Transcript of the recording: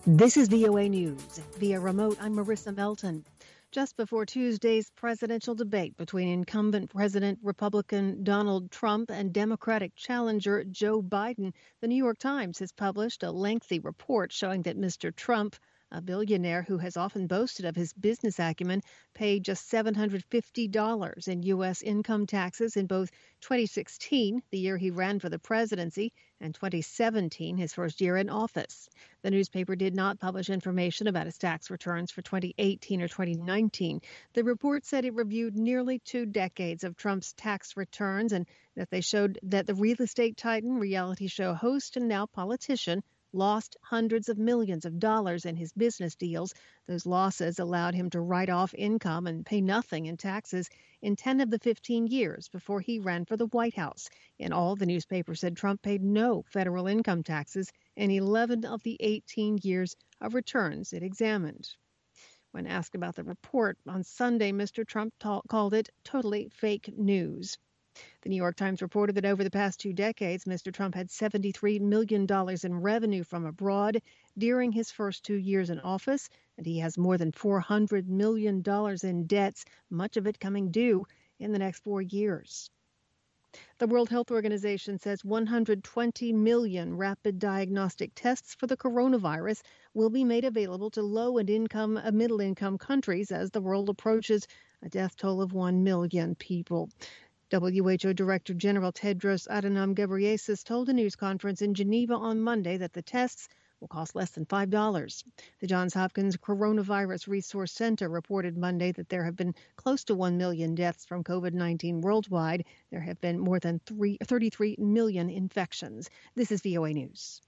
This is VOA News. Via remote, I'm Marissa Melton. Just before Tuesday's presidential debate between incumbent President Republican Donald Trump and Democratic challenger Joe Biden, the New York Times has published a lengthy report showing that Mr. Trump, a billionaire who has often boasted of his business acumen, paid just $750 in U.S. income taxes in both 2016, the year he ran for the presidency, and 2017, his first year in office. The newspaper did not publish information about his tax returns for 2018 or 2019. The report said it reviewed nearly 2 decades of Trump's tax returns and that they showed that the real estate titan, reality show host, and now politician lost hundreds of millions of dollars in his business deals. Those losses allowed him to write off income and pay nothing in taxes in 10 of the 15 years before he ran for the White House. In all, the newspaper said Trump paid no federal income taxes in 11 of the 18 years of returns it examined. When asked about the report on Sunday, Mr. Trump called it totally fake news. The New York Times reported that over the past 2 decades, Mr. Trump had $73 million in revenue from abroad during his first 2 years in office, and he has more than $400 million in debts, much of it coming due in the next 4 years. The World Health Organization says 120 million rapid diagnostic tests for the coronavirus will be made available to low and middle-income countries as the world approaches a death toll of 1 million people. WHO Director General Tedros Adhanom Ghebreyesus told a news conference in Geneva on Monday that the tests will cost less than $5. The Johns Hopkins Coronavirus Resource Center reported Monday that there have been close to 1 million deaths from COVID-19 worldwide. There have been more than 33 million infections. This is VOA News.